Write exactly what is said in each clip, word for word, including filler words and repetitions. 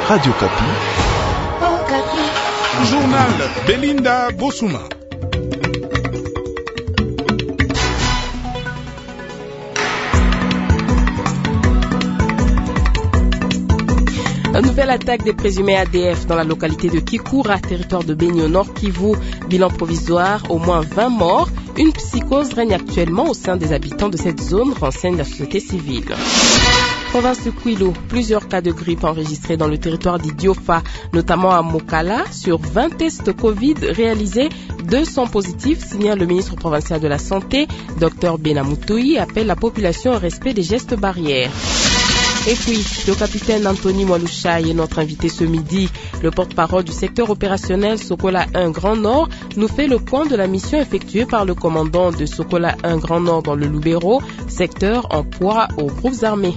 Radio Kapi. Oh, Kapi. Journal Belinda Bosuma. Une nouvelle attaque des présumés A D F dans la localité de Kikoura, territoire de Béni au Nord Kivu. Bilan provisoire, au moins vingt morts. Une psychose règne actuellement au sein des habitants de cette zone, renseigne la société civile. Province de Kwilu, plusieurs cas de grippe enregistrés dans le territoire d'Idiofa, notamment à Mokala. Sur vingt tests Covid réalisés, deux sont positifs, signale le ministre provincial de la Santé. Dr Benamoutoui appelle la population au respect des gestes barrières. Et puis, le capitaine Anthony Mwalushaï est notre invité ce midi. Le porte-parole du secteur opérationnel Sokola un Grand Nord nous fait le point de la mission effectuée par le commandant de Sokola un Grand Nord dans le Lubero, secteur en proie aux groupes armés.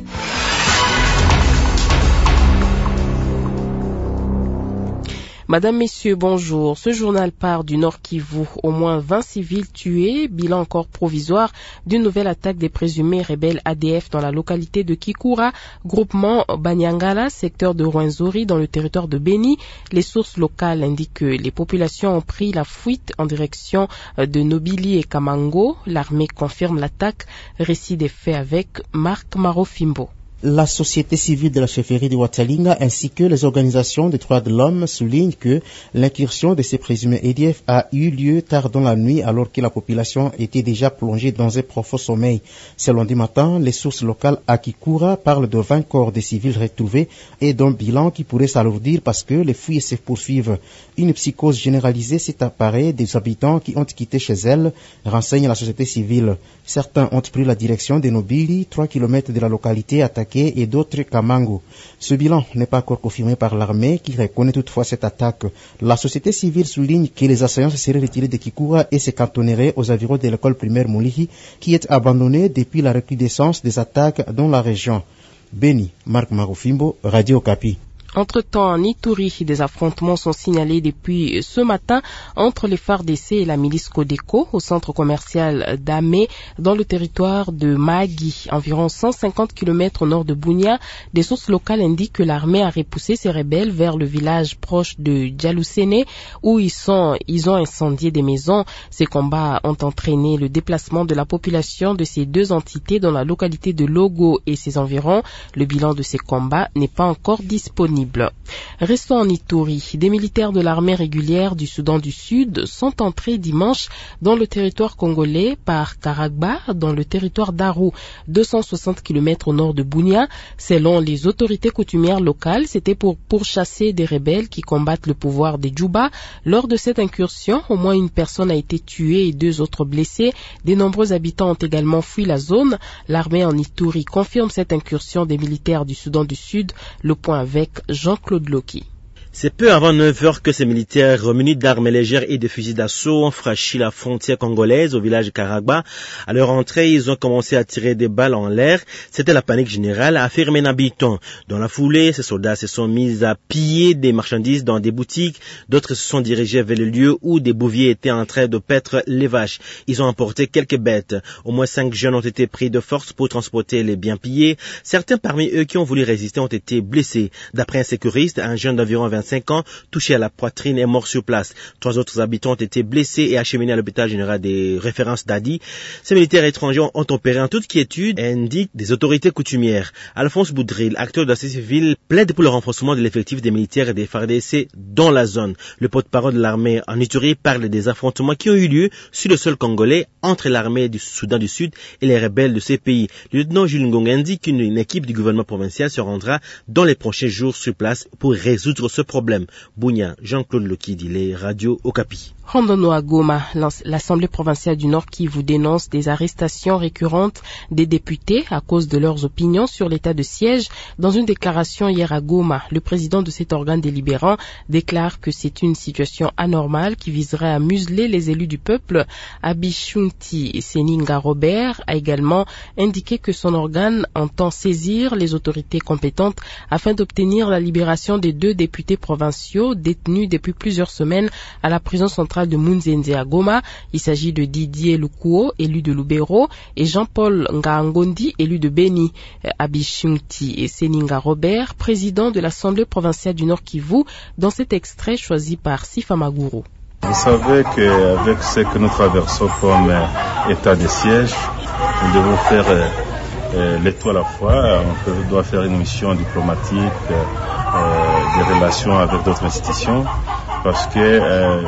Madame, Messieurs, bonjour. Ce journal part du Nord Kivu. Au moins vingt civils tués, bilan encore provisoire d'une nouvelle attaque des présumés rebelles A D F dans la localité de Kikoura, groupement Banyangala, secteur de Rwenzori dans le territoire de Béni. Les sources locales indiquent que les populations ont pris la fuite en direction de Nobili et Kamango. L'armée confirme l'attaque. Récit des faits avec Marc Marofimbo. La société civile de la chefferie de Watalinga ainsi que les organisations des droits de l'homme soulignent que l'incursion de ces présumés A D F a eu lieu tard dans la nuit alors que la population était déjà plongée dans un profond sommeil. Ce lundi matin, les sources locales à Kikoura parlent de vingt corps de civils retrouvés et d'un bilan qui pourrait s'alourdir parce que les fouilles se poursuivent. Une psychose généralisée s'est apparue des habitants qui ont quitté chez elles, renseigne la société civile. Certains ont pris la direction de Nobili, trois kilomètres de la localité attaquée, et d'autres Kamango. Ce bilan n'est pas encore confirmé par l'armée qui reconnaît toutefois cette attaque. La société civile souligne que les assaillants se seraient retirés de Kikoura et se cantonneraient aux environs de l'école primaire Moulihi qui est abandonnée depuis la recrudescence des attaques dans la région. Béni, Marc Marofimbo, Radio Kapi. Entre-temps, en Ituri, des affrontements sont signalés depuis ce matin entre les F A R D C et la milice Codeco au centre commercial d'Amé dans le territoire de Mahagi, environ cent cinquante kilomètres au nord de Bunia. Des sources locales indiquent que l'armée a repoussé ses rebelles vers le village proche de Djalusene où ils, sont, ils ont incendié des maisons. Ces combats ont entraîné le déplacement de la population de ces deux entités dans la localité de Logo et ses environs. Le bilan de ces combats n'est pas encore disponible. Restons en Ituri. Des militaires de l'armée régulière du Soudan du Sud sont entrés dimanche dans le territoire congolais par Karagba, dans le territoire d'Aru, deux cent soixante kilomètres au nord de Bunia. Selon les autorités coutumières locales, c'était pour pourchasser des rebelles qui combattent le pouvoir des Djouba. Lors de cette incursion, au moins une personne a été tuée et deux autres blessés. De nombreux habitants ont également fui la zone. L'armée en Ituri confirme cette incursion des militaires du Soudan du Sud. Le point avec Jean-Claude Loki. C'est peu avant neuf heures que ces militaires munis d'armes légères et de fusils d'assaut ont franchi la frontière congolaise au village de Karagba. À leur entrée, ils ont commencé à tirer des balles en l'air. C'était la panique générale, a affirmé un habitant. Dans la foulée, ces soldats se sont mis à piller des marchandises dans des boutiques. D'autres se sont dirigés vers le lieu où des bouviers étaient en train de paître les vaches. Ils ont emporté quelques bêtes. Au moins cinq jeunes ont été pris de force pour transporter les biens pillés. Certains parmi eux qui ont voulu résister ont été blessés. D'après un sécuriste, un jeune d'environ vingt-cinq ans, touché à la poitrine, est mort sur place. Trois autres habitants ont été blessés et acheminés à l'hôpital général des références d'Adi. Ces militaires étrangers ont opéré en toute quiétude, indiquent des autorités coutumières. Alphonse Boudril, acteur de la société civile, plaide pour le renforcement de l'effectif des militaires et des F A R D C dans la zone. Le porte-parole de l'armée en Ituri parle des affrontements qui ont eu lieu sur le sol congolais entre l'armée du Soudan du Sud et les rebelles de ces pays. Le lieutenant Jules Ngonga indique qu'une équipe du gouvernement provincial se rendra dans les prochains jours sur place pour résoudre ce problème. Bounia, Jean-Claude Loki, dit Radio Okapi. Rendons-nous à Goma. L'Assemblée provinciale du Nord qui vous dénonce des arrestations récurrentes des députés à cause de leurs opinions sur l'état de siège. Dans une déclaration hier à Goma, le président de cet organe délibérant déclare que c'est une situation anormale qui viserait à museler les élus du peuple. Abishunti Seninga Robert a également indiqué que son organe entend saisir les autorités compétentes afin d'obtenir la libération des deux députés provinciaux détenus depuis plusieurs semaines à la prison centrale de Munzenze à Goma. Il s'agit de Didier Lukuo, élu de Lubero, et Jean-Paul Ngangondi, élu de Beni. Abishunti et Seninga Robert, président de l'Assemblée provinciale du Nord Kivu, dans cet extrait choisi par Sifa Maguru. Vous savez qu'avec ce que nous traversons comme euh, état de siège, nous devons faire euh, euh, les tout à la fois. On peut, doit faire une mission diplomatique, euh, des relations avec d'autres institutions, parce que, euh,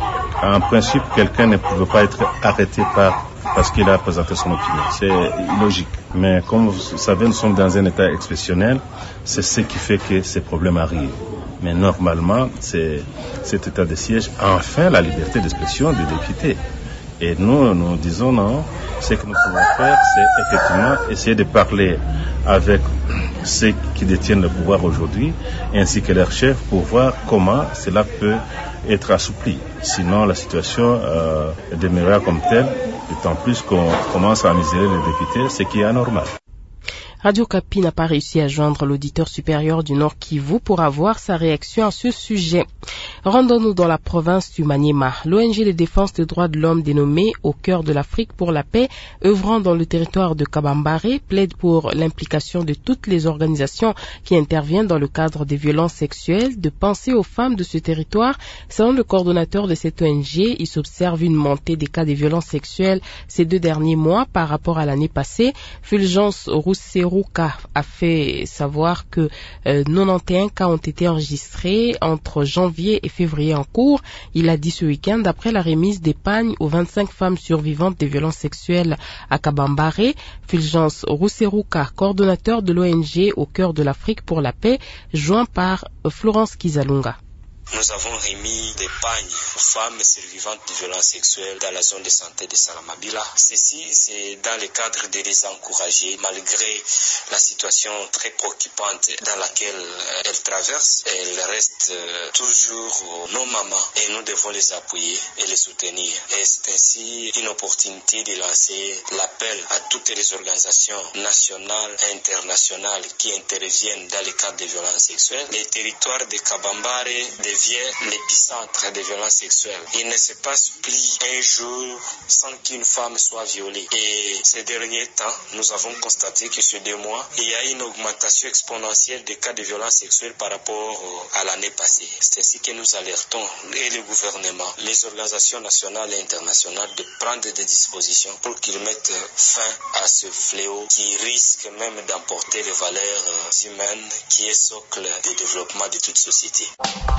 en principe, quelqu'un ne peut pas être arrêté par parce qu'il a présenté son opinion. C'est illogique. Mais comme vous savez, nous sommes dans un état exceptionnel. C'est ce qui fait que ces problèmes arrivent. Mais normalement, c'est cet état de siège, enfin la liberté d'expression des députés. Et nous, nous disons non, ce que nous pouvons faire, c'est effectivement essayer de parler avec ceux qui détiennent le pouvoir aujourd'hui, ainsi que leurs chefs, pour voir comment cela peut être assoupli. Sinon, la situation euh, demeurera comme telle, d'autant plus qu'on commence à miser les députés, ce qui est anormal. Radio Kapi n'a pas réussi à joindre l'auditeur supérieur du Nord Kivu pour avoir sa réaction à ce sujet. Rendons-nous dans la province du Maniema. L'O N G de défense des droits de l'homme dénommée Au cœur de l'Afrique pour la paix, œuvrant dans le territoire de Kabambare, plaide pour l'implication de toutes les organisations qui interviennent dans le cadre des violences sexuelles, de penser aux femmes de ce territoire. Selon le coordonnateur de cette O N G, il s'observe une montée des cas de violences sexuelles ces deux derniers mois par rapport à l'année passée. Fulgence Rousseau a fait savoir que euh, quatre-vingt-onze cas ont été enregistrés entre janvier et février en cours. Il a dit ce week-end après la remise d'épargne aux vingt-cinq femmes survivantes des violences sexuelles à Kabambare. Fulgence Rousserouka, coordonnateur de l'O N G Au cœur de l'Afrique pour la paix, joint par Florence Kizalunga. Nous avons remis des pagnes aux femmes survivantes de violences sexuelles dans la zone de santé de Salamabila. Ceci, c'est dans le cadre de les encourager, malgré la situation très préoccupante dans laquelle elles traversent. Elles restent toujours nos mamans et nous devons les appuyer et les soutenir. Et c'est ainsi une opportunité de lancer l'appel à toutes les organisations nationales et internationales qui interviennent dans le cadre des violences sexuelles. Les territoires de Kabambare, de devient l'épicentre des violences sexuelles. Il ne se passe plus un jour sans qu'une femme soit violée. Et ces derniers temps, nous avons constaté que ces deux mois, il y a une augmentation exponentielle des cas de violences sexuelles par rapport à l'année passée. C'est ainsi que nous alertons et le gouvernement, les organisations nationales et internationales de prendre des dispositions pour qu'ils mettent fin à ce fléau qui risque même d'emporter les valeurs humaines qui est socle du développement de toute société.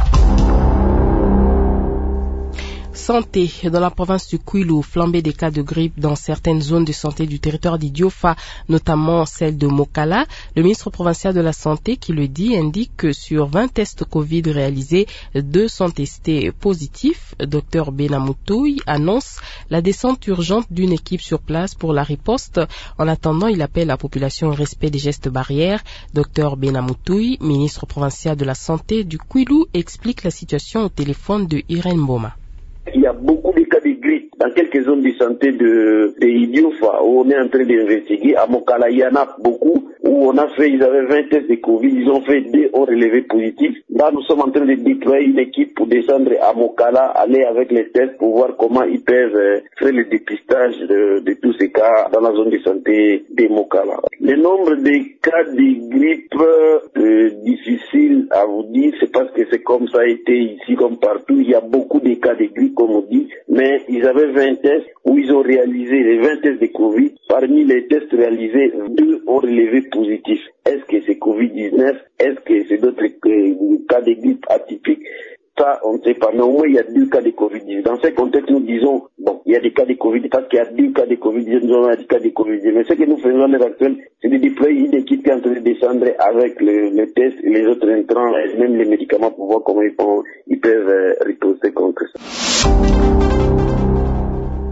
Santé. Dans la province du Kwilu, flambée des cas de grippe dans certaines zones de santé du territoire d'Idiofa, notamment celle de Mokala. Le ministre provincial de la Santé, qui le dit, indique que sur vingt tests Covid réalisés, deux sont testés positifs. Docteur Benamoutoui annonce la descente urgente d'une équipe sur place pour la riposte. En attendant, il appelle la population au respect des gestes barrières. Docteur Benamoutoui, ministre provincial de la Santé du Kwilu, explique la situation au téléphone de Irène Boma. Il y a beaucoup de cas de grippe dans quelques zones de santé de, de Idiofa où on est en train d'investiguer. À Mokala, il y en a beaucoup où on a fait, ils avaient vingt tests de Covid, ils ont fait deux ont relevé positifs. Là, nous sommes en train de déployer une équipe pour descendre à Mokala, aller avec les tests pour voir comment ils peuvent euh, faire le dépistage de, de tous ces cas dans la zone de santé de Mokala. Le nombre de cas de grippe euh, difficile à vous dire, c'est parce que c'est comme ça a été ici comme partout. Il y a beaucoup de cas de grippe, comme on dit, mais ils avaient vingt tests où ils ont réalisé les vingt tests de Covid. Parmi les tests réalisés, deux ont relevé positif. Est-ce que c'est Covid dix-neuf? Est-ce que c'est d'autres euh, cas de grippe atypiques? Ça, on ne sait pas. Mais au moins, il y a deux cas de Covid dix-neuf. Dans ce contexte, nous disons, bon, il y a des cas de Covid, parce qu'il y a deux cas de Covid dix-neuf, nous avons des cas de Covid dix-neuf. Mais ce que nous faisons à l'heure actuelle, c'est de déployer une équipe qui est en train de descendre avec le, le test et les autres intrants, et même les médicaments pour voir comment ils, font, ils peuvent euh, riposter contre ça.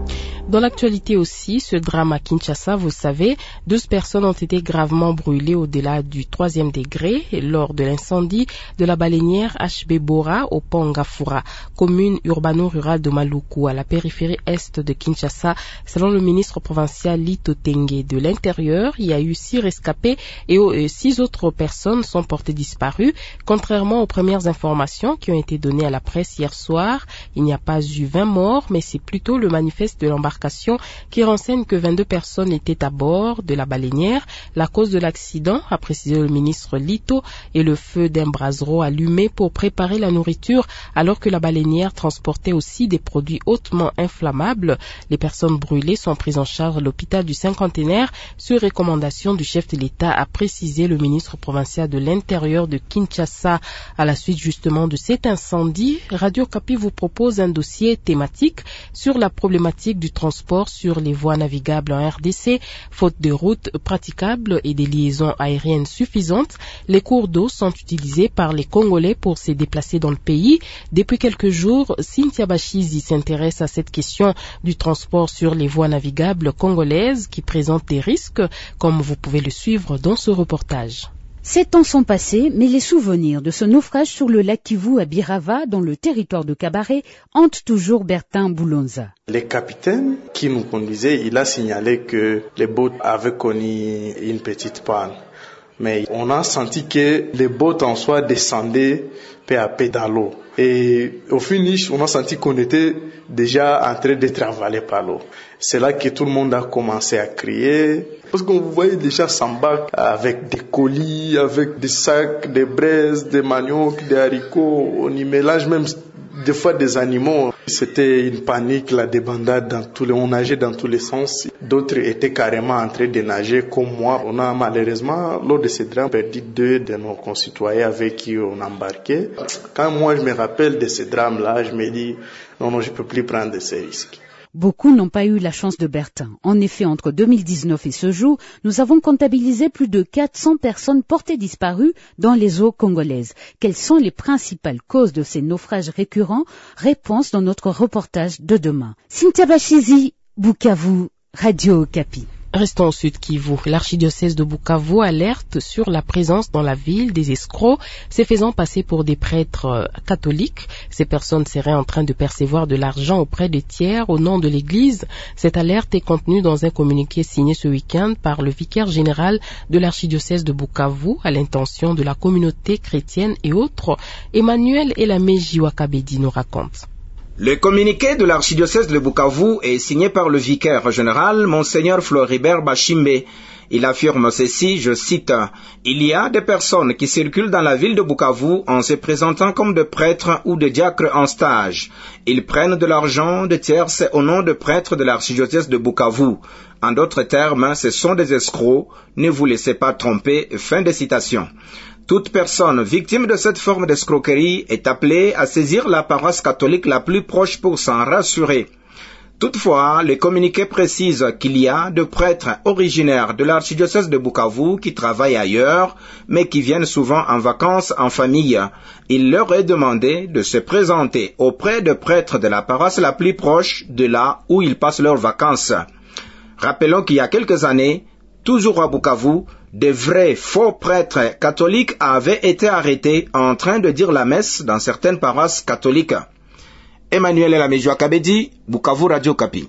Dans l'actualité aussi, ce drame à Kinshasa, vous savez, douze personnes ont été gravement brûlées au-delà du troisième degré lors de l'incendie de la baleinière H B Bora au pont Ngafura, commune urbano-rurale de Maluku, à la périphérie est de Kinshasa. Selon le ministre provincial Lito Tengue de l'Intérieur, il y a eu six rescapés et six autres personnes sont portées disparues. Contrairement aux premières informations qui ont été données à la presse hier soir, il n'y a pas eu vingt morts, mais c'est plutôt le manifeste de l'embarcation qui renseigne que vingt-deux personnes étaient à bord de la baleinière. La cause de l'accident, a précisé le ministre Lito, est le feu d'un brasero allumé pour préparer la nourriture alors que la baleinière transportait aussi des produits hautement inflammables. Les personnes brûlées sont prises en charge à l'hôpital du Cinquantenaire sur recommandation du chef de l'État, a précisé le ministre provincial de l'Intérieur de Kinshasa. À la suite justement de cet incendie, Radio Okapi vous propose un dossier thématique sur la problématique du transport sur les voies navigables en R D C. Faute de routes praticables et des liaisons aériennes suffisantes, les cours d'eau sont utilisés par les Congolais pour se déplacer dans le pays. Depuis quelques jours, Cynthia Bachizi s'intéresse à cette question du transport sur les voies navigables congolaises qui présente des risques, comme vous pouvez le suivre dans ce reportage. Sept ans sont passés, mais les souvenirs de ce naufrage sur le lac Kivu à Birava, dans le territoire de Kabaré, hantent toujours Bertin Boulonza. Le capitaine qui nous conduisait, il a signalé que les boats avaient connu une petite panne. Mais on a senti que les boats en soi descendaient peu à peu dans l'eau. Et au finish, on a senti qu'on était déjà en train d'être avalé par l'eau. C'est là que tout le monde a commencé à crier. Parce qu'on voyait déjà Samba avec des colis, avec des sacs, des braises, des maniocs, des haricots. On y mélange même des fois des animaux. C'était une panique, la débandade dans tous les, on nageait dans tous les sens. D'autres étaient carrément en train de nager comme moi. On a malheureusement, lors de ce drame, perdu deux de nos concitoyens avec qui on embarquait. Quand moi je me rappelle de ce drame-là, je me dis, non, non, je peux plus prendre ces risques. Beaucoup n'ont pas eu la chance de Bertin. En effet, entre deux mille dix-neuf et ce jour, nous avons comptabilisé plus de quatre cents personnes portées disparues dans les eaux congolaises. Quelles sont les principales causes de ces naufrages récurrents? Réponse dans notre reportage de demain. Cynthia Bachizi, Bukavu, Radio Okapi. Restons au sud Kivu. L'archidiocèse de Bukavu alerte sur la présence dans la ville des escrocs, se faisant passer pour des prêtres catholiques. Ces personnes seraient en train de percevoir de l'argent auprès des tiers au nom de l'Église. Cette alerte est contenue dans un communiqué signé ce week-end par le vicaire général de l'archidiocèse de Bukavu à l'intention de la communauté chrétienne et autres. Emmanuel Elameji Wakabedi nous raconte. Le communiqué de l'archidiocèse de Bukavu est signé par le vicaire général, Monseigneur Floribert Bashimbe. Il affirme ceci, je cite, « Il y a des personnes qui circulent dans la ville de Bukavu en se présentant comme des prêtres ou des diacres en stage. Ils prennent de l'argent de tierces au nom de prêtres de l'archidiocèse de Bukavu. En d'autres termes, ce sont des escrocs, ne vous laissez pas tromper. » Fin de citation. Toute personne victime de cette forme d'escroquerie est appelée à saisir la paroisse catholique la plus proche pour s'en rassurer. Toutefois, le communiqué précise qu'il y a de prêtres originaires de l'archidiocèse de Bukavu qui travaillent ailleurs, mais qui viennent souvent en vacances en famille. Il leur est demandé de se présenter auprès de prêtres de la paroisse la plus proche de là où ils passent leurs vacances. Rappelons qu'il y a quelques années, toujours à Bukavu, de vrais faux prêtres catholiques avaient été arrêtés en train de dire la messe dans certaines paroisses catholiques. Emmanuel Elameji Wakabedi, Bukavu, Radio Okapi.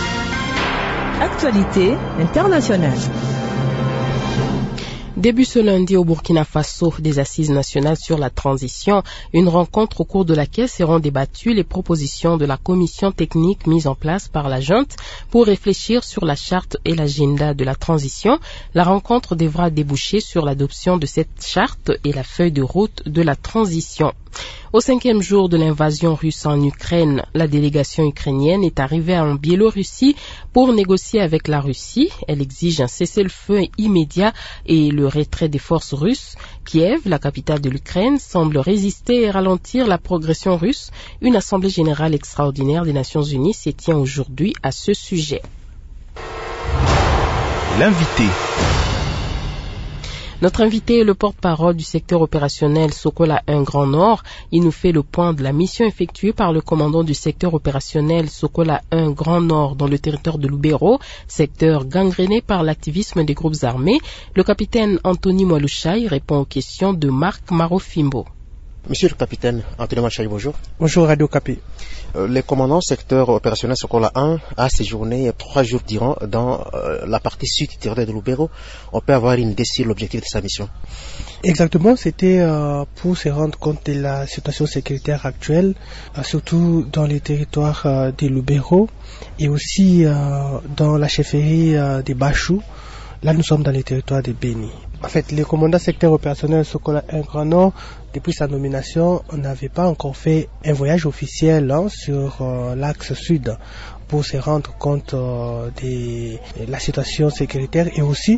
Actualité internationale. Début ce lundi au Burkina Faso des assises nationales sur la transition, une rencontre au cours de laquelle seront débattues les propositions de la commission technique mise en place par la junte pour réfléchir sur la charte et l'agenda de la transition. La rencontre devra déboucher sur l'adoption de cette charte et la feuille de route de la transition. Au cinquième jour de l'invasion russe en Ukraine, la délégation ukrainienne est arrivée en Biélorussie pour négocier avec la Russie. Elle exige un cessez-le-feu immédiat et le retrait des forces russes. Kiev, la capitale de l'Ukraine, semble résister et ralentir la progression russe. Une assemblée générale extraordinaire des Nations Unies se tient aujourd'hui à ce sujet. L'invité. Notre invité est le porte-parole du secteur opérationnel Sokola un Grand Nord. Il nous fait le point de la mission effectuée par le commandant du secteur opérationnel Sokola un Grand Nord dans le territoire de Lubero, secteur gangréné par l'activisme des groupes armés. Le capitaine Anthony Mwalushai répond aux questions de Marc Marofimbo. Monsieur le capitaine Anthony Mwalushai, bonjour. Bonjour Radio Capi. Euh, le commandant secteur opérationnel Sokola un a séjourné trois jours durant dans euh, la partie sud du territoire de Lubero. On peut avoir une idée sur l'objectif de sa mission? Exactement, c'était euh, pour se rendre compte de la situation sécuritaire actuelle, euh, surtout dans les territoires euh, de Lubero et aussi euh, dans la chefferie euh, de Bachou. Là, nous sommes dans les territoires de Béni. En fait, le commandant secteur opérationnel Sokola un Grand Nord, depuis sa nomination, on n'avait pas encore fait un voyage officiel hein, sur euh, l'axe sud pour se rendre compte euh, de la situation sécuritaire et aussi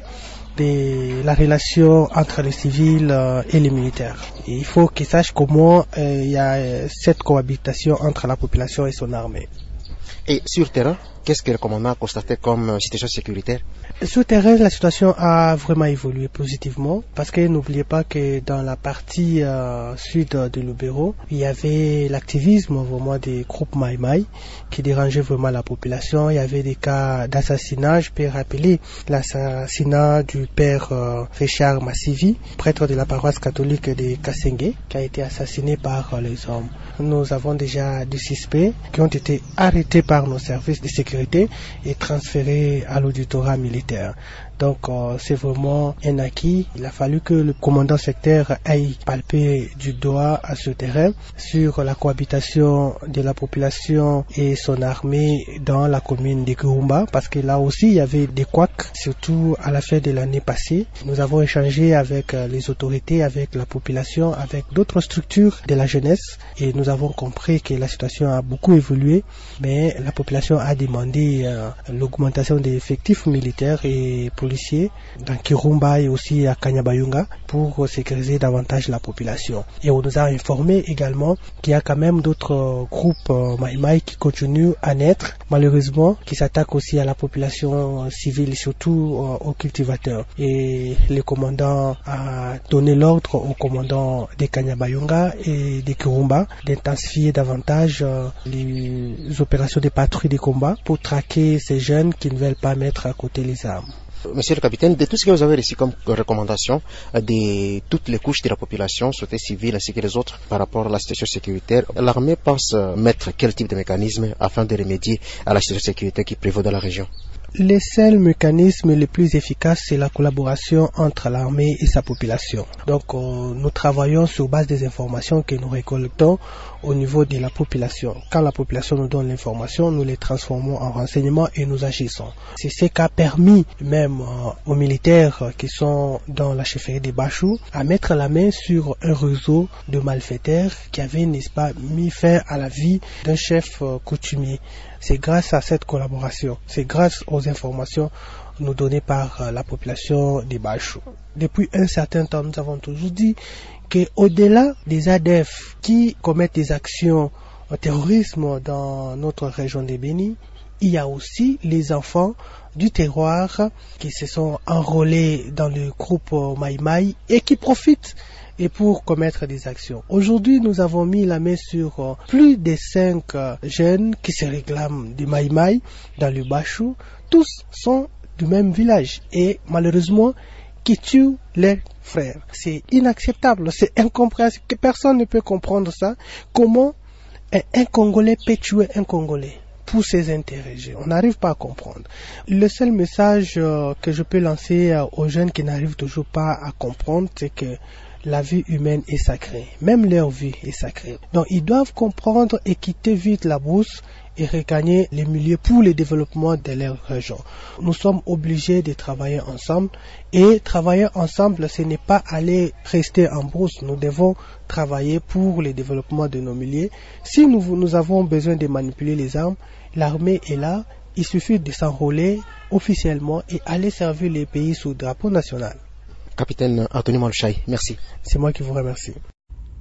de la relation entre les civils euh, et les militaires. Et il faut qu'ils sachent comment euh, il y a cette cohabitation entre la population et son armée. Et sur terrain, qu'est-ce que le commandant a constaté comme situation sécuritaire? Sur terrain, la situation a vraiment évolué positivement parce que n'oubliez pas que dans la partie euh, sud de Lubero, il y avait l'activisme vraiment des groupes Mai Mai qui dérangeait vraiment la population. Il y avait des cas d'assassinat. Je peux rappeler l'assassinat du père euh, Richard Massivi, prêtre de la paroisse catholique de Kasenge, qui a été assassiné par euh, les hommes. Nous avons déjà des suspects qui ont été arrêtés par nos services de sécurité et transférés à l'auditorat militaire. Donc euh, c'est vraiment un acquis. Il a fallu que le commandant secteur aille palper du doigt à ce terrain sur la cohabitation de la population et son armée dans la commune de Kirumba, parce que là aussi il y avait des couacs, surtout à la fin de l'année passée. Nous avons échangé avec les autorités, avec la population, avec d'autres structures de la jeunesse et nous avons compris que la situation a beaucoup évolué, mais la population a demandé euh, l'augmentation des effectifs militaires et policiers dans Kirumba et aussi à Kanyabayonga pour sécuriser davantage la population. Et on nous a informé également qu'il y a quand même d'autres groupes euh, Mai Mai qui continuent à naître, malheureusement, qui s'attaquent aussi à la population civile et surtout euh, aux cultivateurs. Et le commandant a donné l'ordre au commandant de Kanyabayonga et de Kirumba d'intensifier davantage euh, les opérations de patrouille de combat pour traquer ces jeunes qui ne veulent pas mettre à côté les armes. Monsieur le capitaine, de tout ce que vous avez reçu comme recommandation de toutes les couches de la population, société civile ainsi que les autres, par rapport à la situation sécuritaire, l'armée pense mettre quel type de mécanisme afin de remédier à la situation sécuritaire qui prévaut dans la région? Les seuls mécanismes les plus efficaces, c'est la collaboration entre l'armée et sa population. Donc, euh, nous travaillons sur base des informations que nous récoltons au niveau de la population. Quand la population nous donne l'information, nous les transformons en renseignements et nous agissons. C'est ce qui a permis même euh, aux militaires qui sont dans la chefferie de Bachou à mettre la main sur un réseau de malfaiteurs qui avait, n'est-ce pas, mis fin à la vie d'un chef euh, coutumier. C'est grâce à cette collaboration, c'est grâce aux informations nous données par euh, la population de Bachou. Depuis un certain temps, nous avons toujours dit qu'au-delà des A D F qui commettent des actions au terrorisme dans notre région de Béni, il y a aussi les enfants du terroir qui se sont enrôlés dans le groupe Mai Mai et qui profitent et pour commettre des actions. Aujourd'hui, nous avons mis la main sur euh, plus de cinq euh, jeunes qui se réclament du Mai Mai dans le Bachou. Tous sont du même village et malheureusement qui tuent leurs frères. C'est inacceptable, c'est incompréhensible, que personne ne peut comprendre ça. Comment un, un Congolais peut tuer un Congolais pour ses intérêts? On n'arrive pas à comprendre. Le seul message euh, que je peux lancer euh, aux jeunes qui n'arrivent toujours pas à comprendre, c'est que la vie humaine est sacrée. Même leur vie est sacrée. Donc ils doivent comprendre et quitter vite la brousse et regagner les milieux pour le développement de leur région. Nous sommes obligés de travailler ensemble et travailler ensemble, ce n'est pas aller rester en brousse. Nous devons travailler pour le développement de nos milieux. Si nous, nous avons besoin de manipuler les armes, l'armée est là. Il suffit de s'enrôler officiellement et aller servir les pays sous drapeau national. Capitaine Anthony Mwalushai, merci. C'est moi qui vous remercie.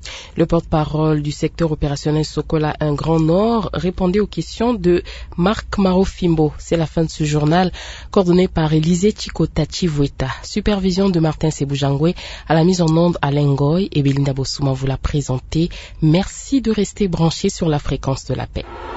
Le porte-parole du secteur opérationnel Sokola un Grand Nord répondait aux questions de Marc Marofimbo. C'est la fin de ce journal coordonné par Élisée Chikota-Chivueta. Supervision de Martin Seboujangwe, à la mise en onde à Lengoy et Belinda Bossouma vous l'a présenté. Merci de rester branchés sur la fréquence de la paix.